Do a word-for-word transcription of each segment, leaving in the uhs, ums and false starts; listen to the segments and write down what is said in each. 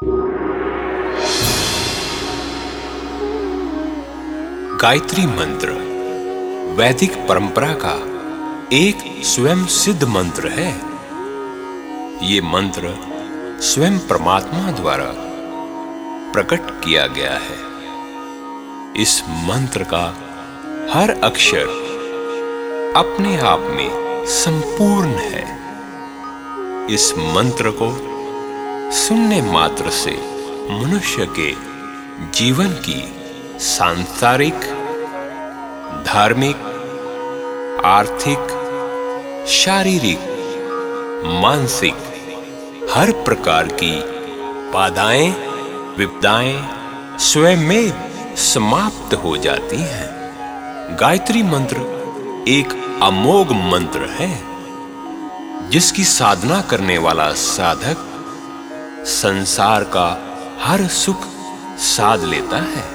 गायत्री मंत्र वैदिक परंपरा का एक स्वयं सिद्ध मंत्र है। ये मंत्र स्वयं परमात्मा द्वारा प्रकट किया गया है। इस मंत्र का हर अक्षर अपने आप में संपूर्ण है। इस मंत्र को सुनने मात्र से मनुष्य के जीवन की सांसारिक, धार्मिक, आर्थिक, शारीरिक, मानसिक हर प्रकार की बाधाएं, विपदाएं स्वयं में समाप्त हो जाती हैं। गायत्री मंत्र एक अमोघ मंत्र है, जिसकी साधना करने वाला साधक संसार का हर सुख साध लेता है।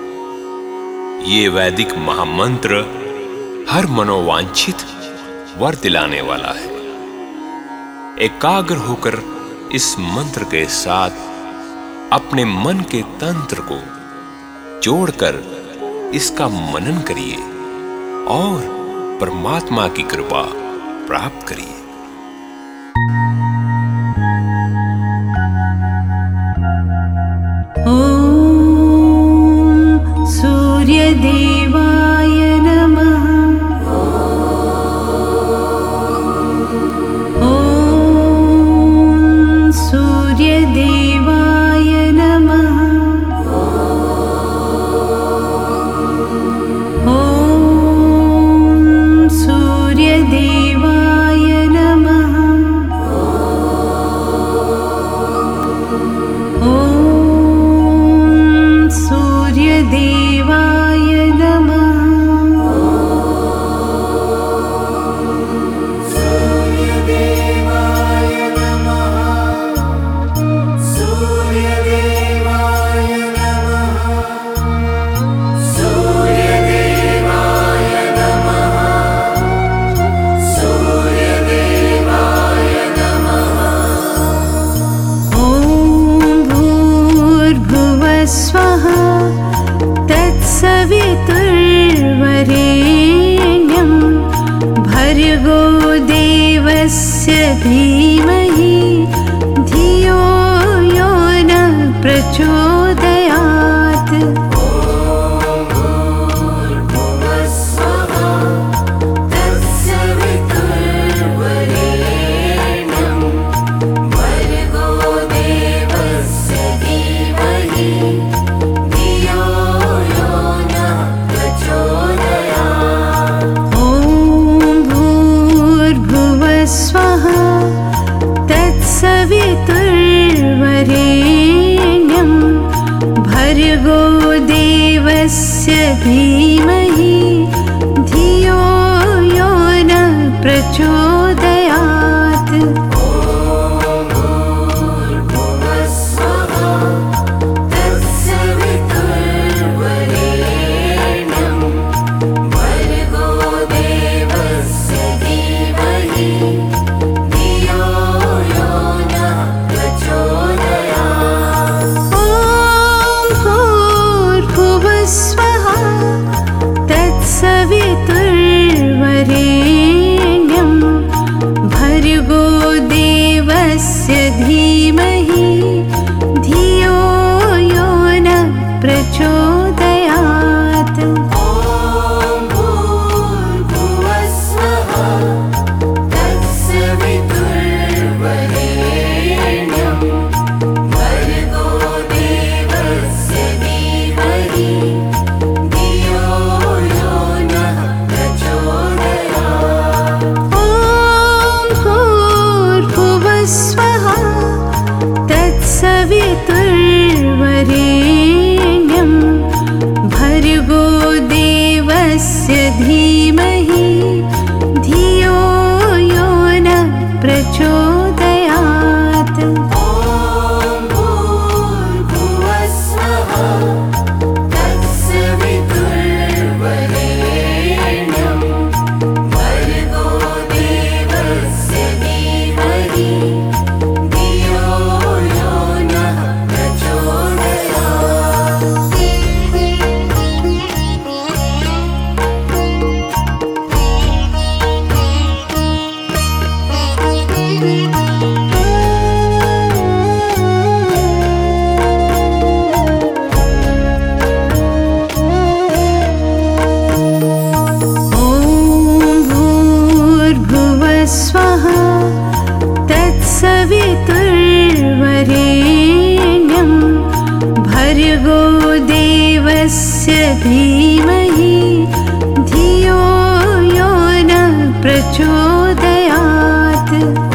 ये वैदिक महामंत्र हर मनोवांछित वर दिलाने वाला है। एकाग्र होकर इस मंत्र के साथ अपने मन के तंत्र को जोड़कर इसका मनन करिए और परमात्मा की कृपा प्राप्त करिए। सूर्यदेवाय नमः। ॐ सूर्यदेवाय नमः। ॐ सूर्यदेवाय नमः। ॐ सूर्यदेवाय तत्सवितुर्वरेण्यं भर्गो देवस्य धीमहि धियो यो न प्रचोदयात्। सवितुर्वरेण्यं भर्गो देवस्य धीमहि धियो यो न प्रचोदयात्। सवितुर्वरेण्यं भर्गो भूर्भुवस्वः तत्सवितुर्वरेण्यं भर्गो देवस्य धीमहि धियो यो न प्रचोदयात्।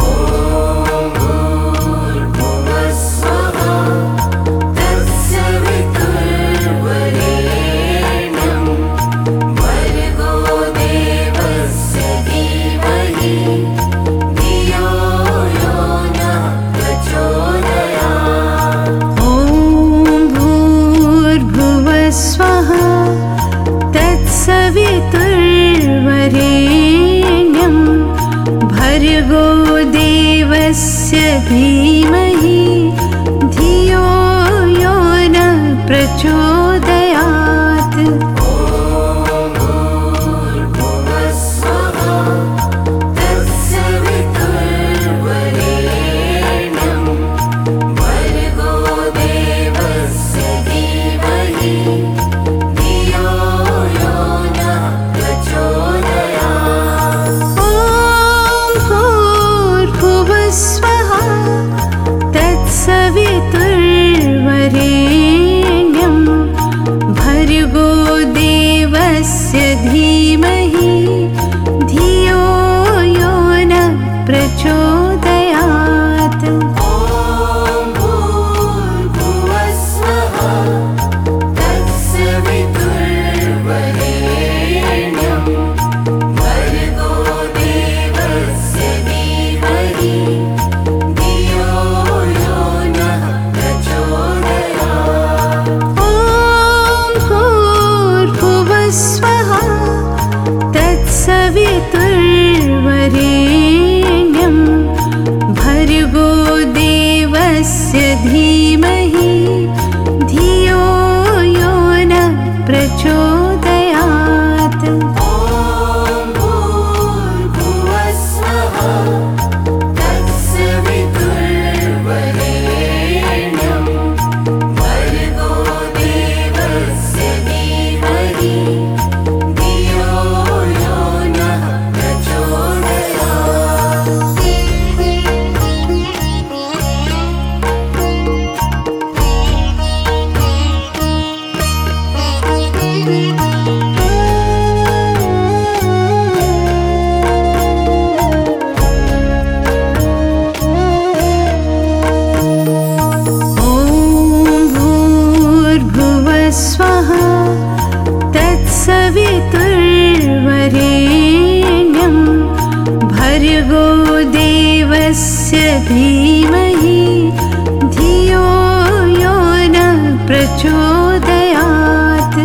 सवितुर्वरेण्यं भर्गो देवस्य धीमहि धियो यो न प्रचोदयात्। सवितुर्वरेण्यं भर्गो देवस्य धीमहि धियो यो न प्रचोदयात्। सवितुर्वरेण्यं भर्गो देवस्य धीमहि धियो यो न प्रचोदयात्। स्वः तत्सवितुर्वरेण्यं भर्गो देवस्य धीमहि धियो यो न प्रचोदयात्।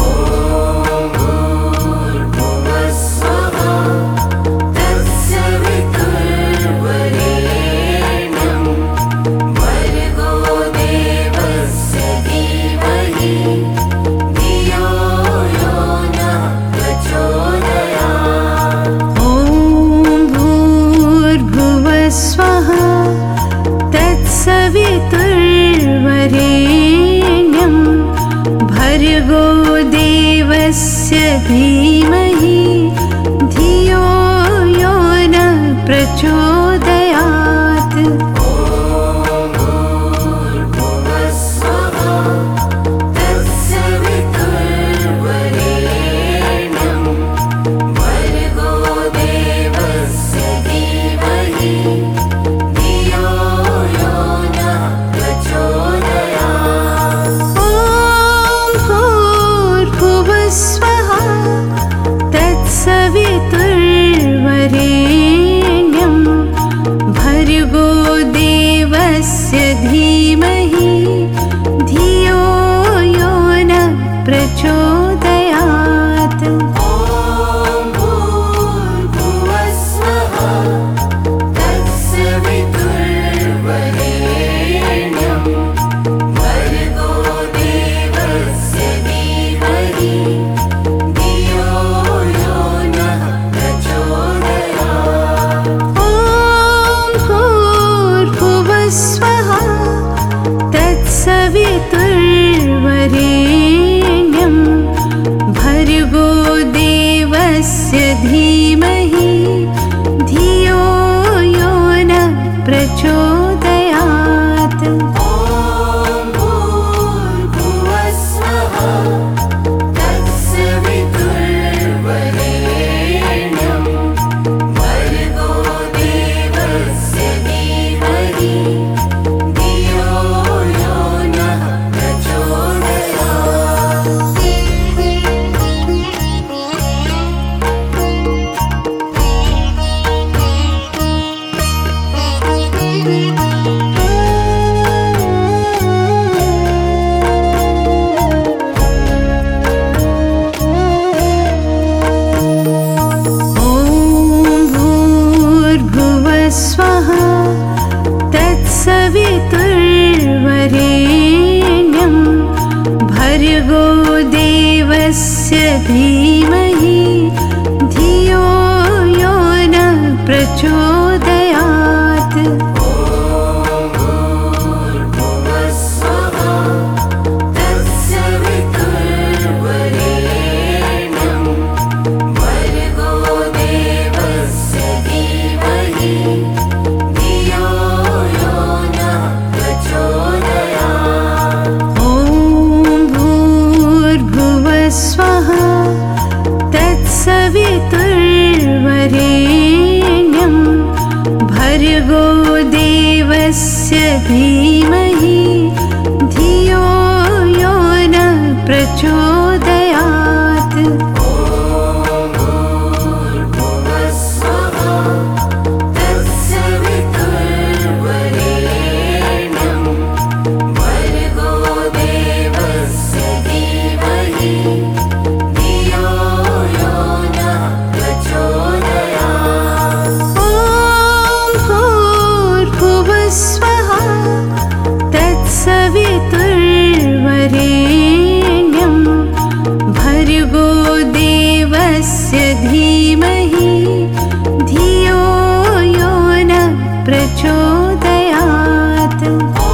स्वः तत्सवितुर्वरेण्यं भर्गो देवस्य धीमहि धियो यो न प्रचोदयात्। सवितुर्वरेण्यं धीमहि धियो यो न प्रचोदयात्। सवितुर्वरेण्यं भर्गो देवस्य धीमहि धियो यो न प्रचोदयात्। सवितुर्वरेण्यं भर्गो देवस्य धीमहि धियो यो न प्रचोदयात्।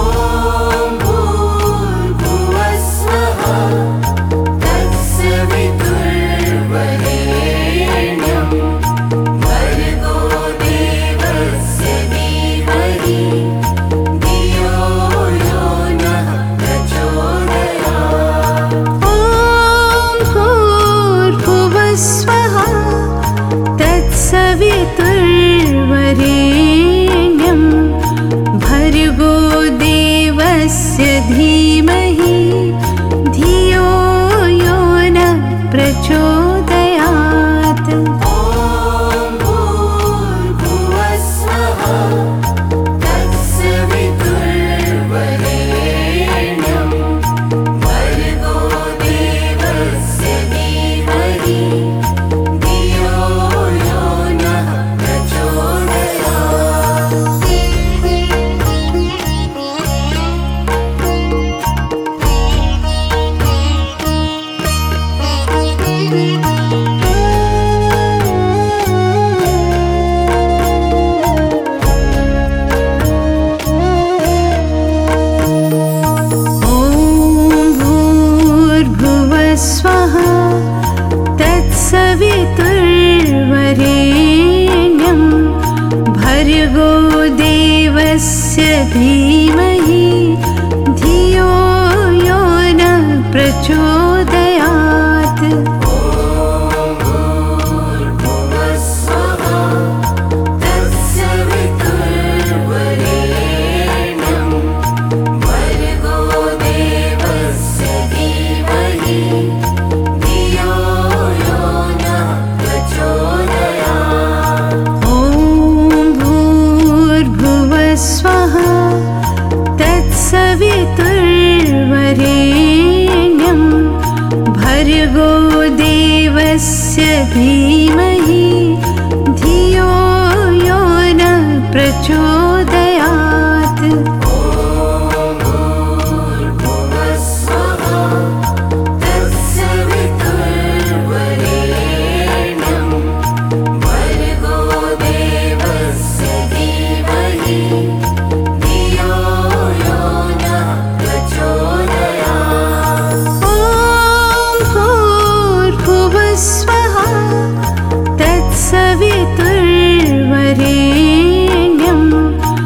सवितुर्वरेण्यं भर्गो देवस्य धीमहि धियो यो न प्रचोदयात्। सवितुर्वरेण्यं भर्गो देवस्य धीमहि धियो यो न प्रचोदयात्। सवितुर्वरेण्यं भर्गो देवस्य धीमहि धियो यो न प्रचोदयात्। सवितुर्वरेण्यं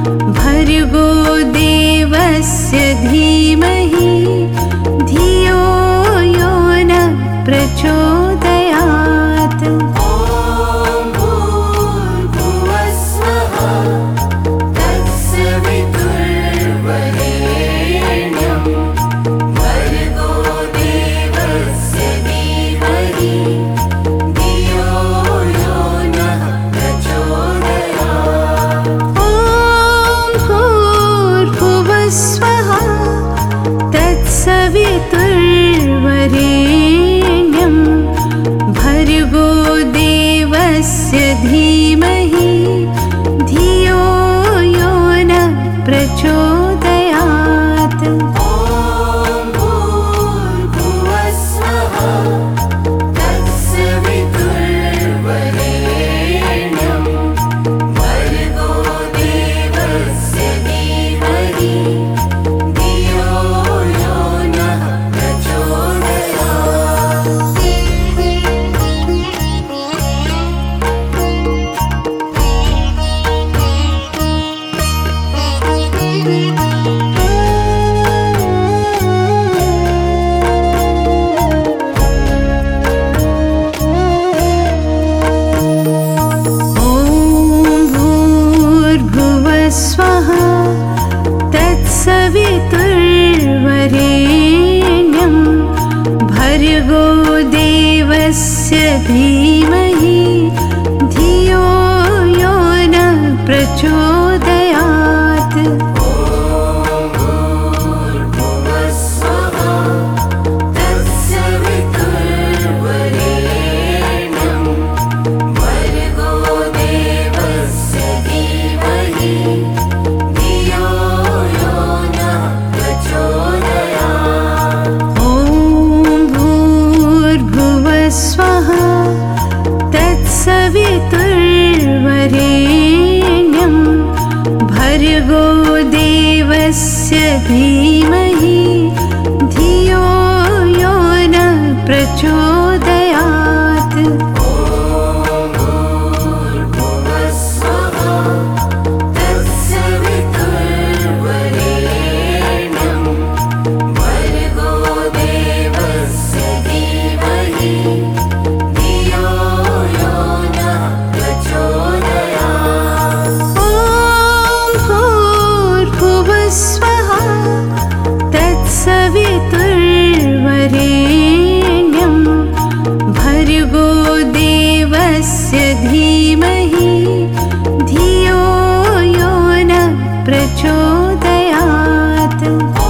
धीमहि धियो यो न प्रचोदयात्। सवितुर्वरेण्यं भर्गो देवस्य धीमहि धियो यो न प्रचोदयात्। सवितुर्वरेण्यं भर्गो देवस्य धीमहि धियो यो न प्रचोदयात्।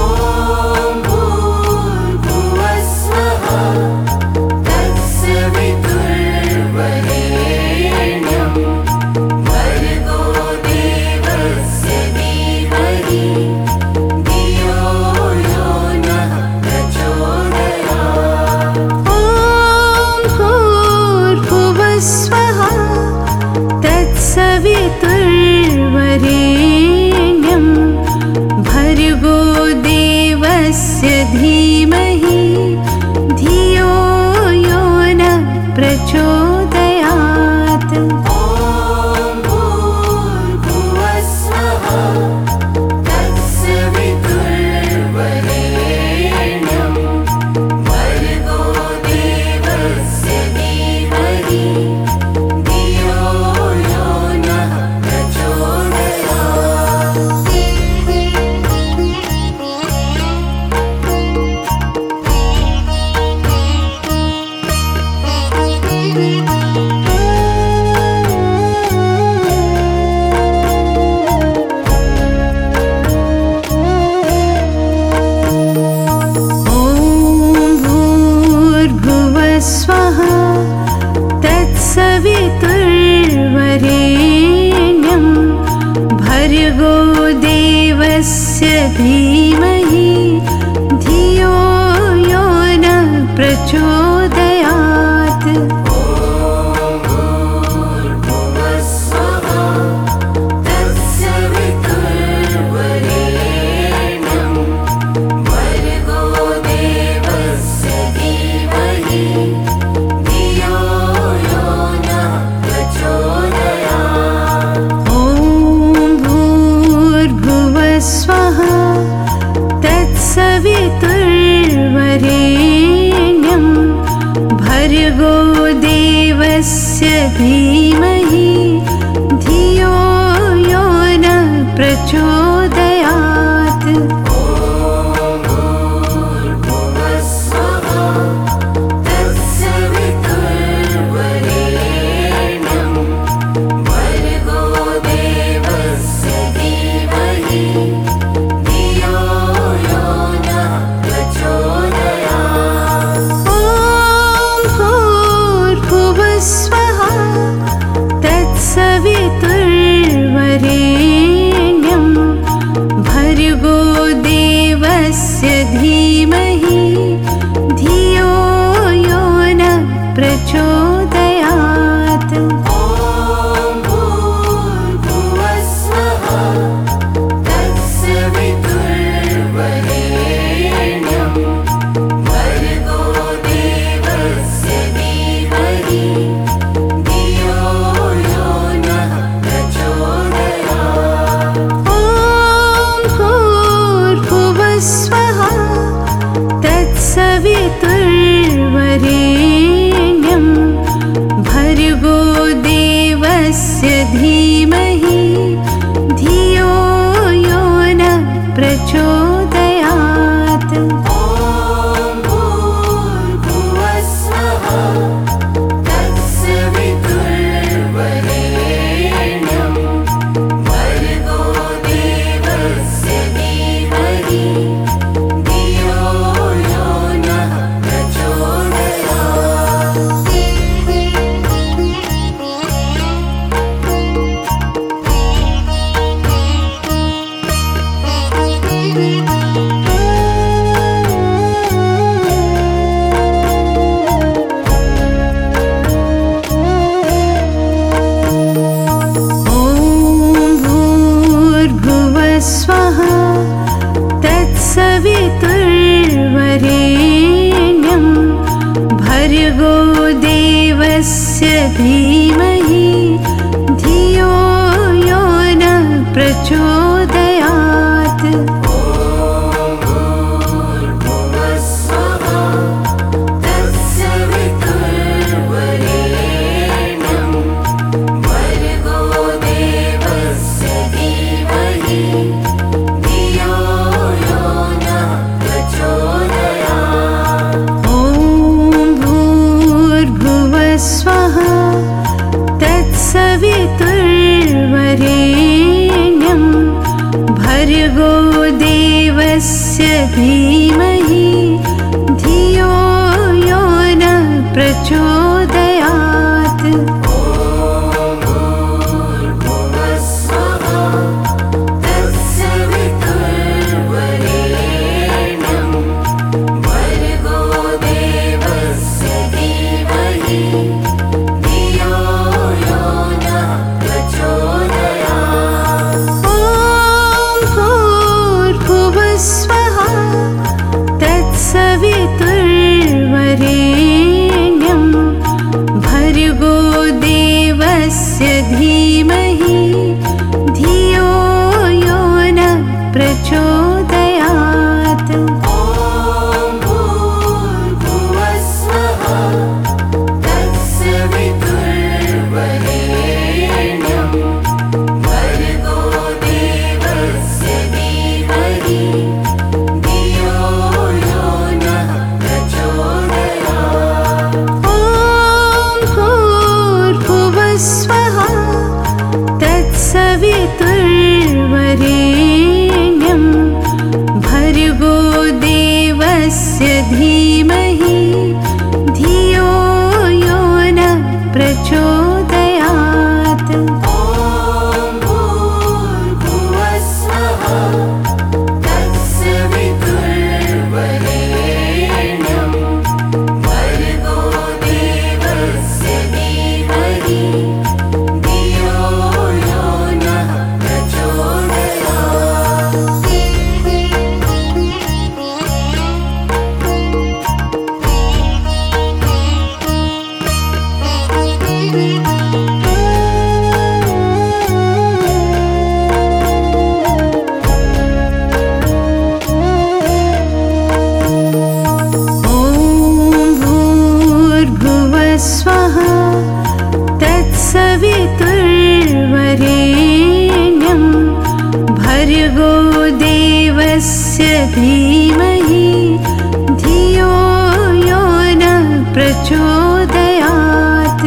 सवितुर्वरेण्यं भर्गो देवस्य धीमहि धियो यो न प्रचोदयात्। सवितुर्वरेण्यं भर्गो देवस्य धीमहि धियो यो न प्रचोदयात्। सवितुर्वरेण्यं भर्गो देवस्य धीमहि धियो यो न प्रचोदयात्। सवितुर्वरेण्यं धीमहि धियो यो न प्रचोदयात्। सवितुर्वरेण्यं भर्गो देवस्य धीमहि धियो यो न प्रचोदयात्। सवितुर्वरेण्यं भर्गो देवस्य धीमहि धियो यो न प्रचोदयात्। सवितुर्वरेण्यं भर्गो देवस्य धीमहि धियो यो न प्रचोदयात्। सवितुर्वरेण्यं भर्गो देवस्य धीमहि धियो यो न प्रचोदयात्।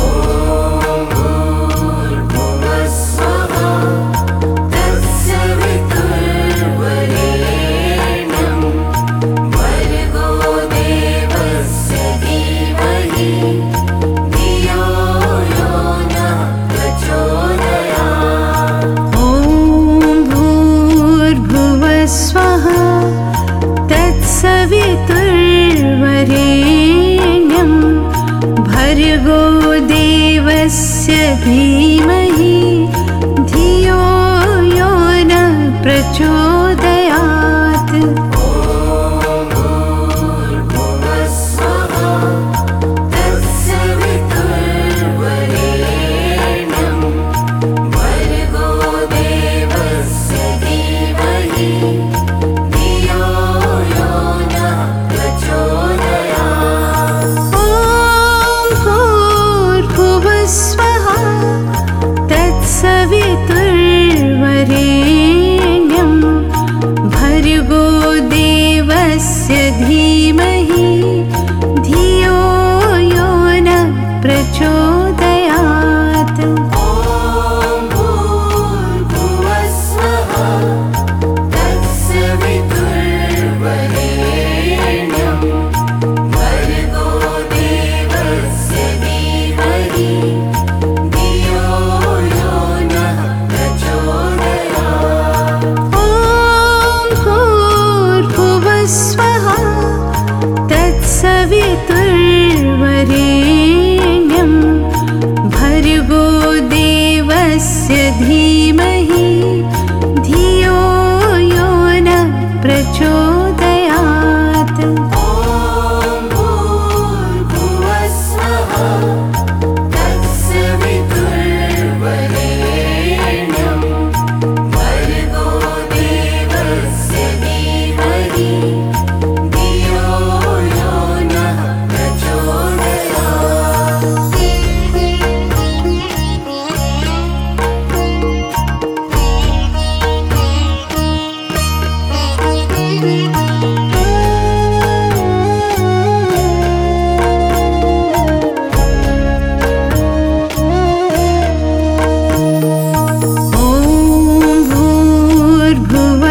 सवितुर्वरेण्यं भर्गो देवस्य धीमहि धियो यो न प्रचोदयात्। सवितुर्वरेण्यं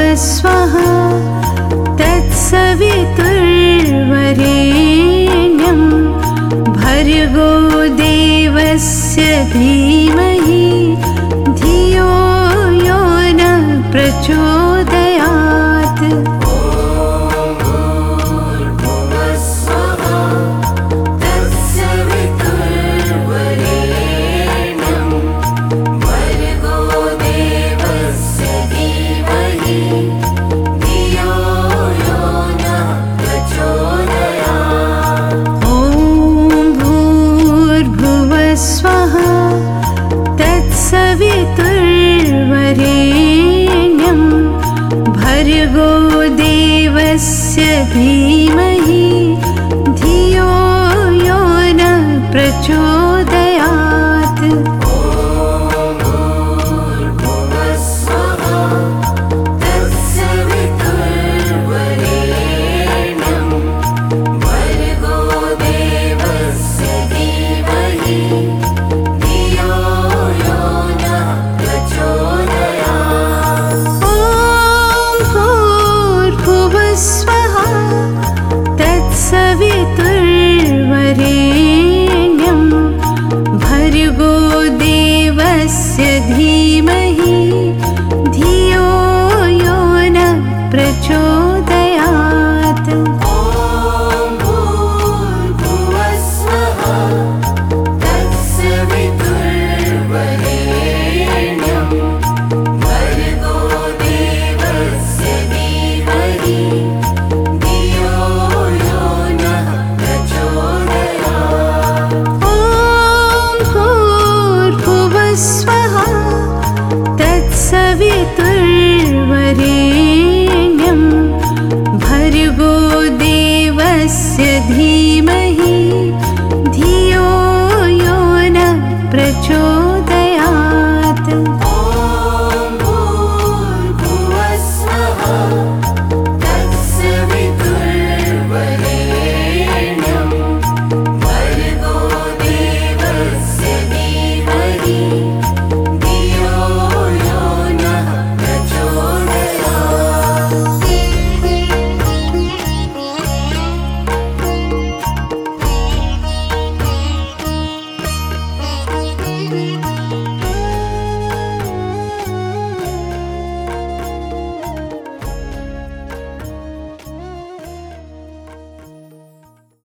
भूर्भुवस्वः तत्सवितुर्वरेण्यं भर्गो देवस्य धीमहि धियो यो न प्रचोदयात्। स्वः तत्सवितुर्वरेण्यं भर्गो देवस्य धीमहि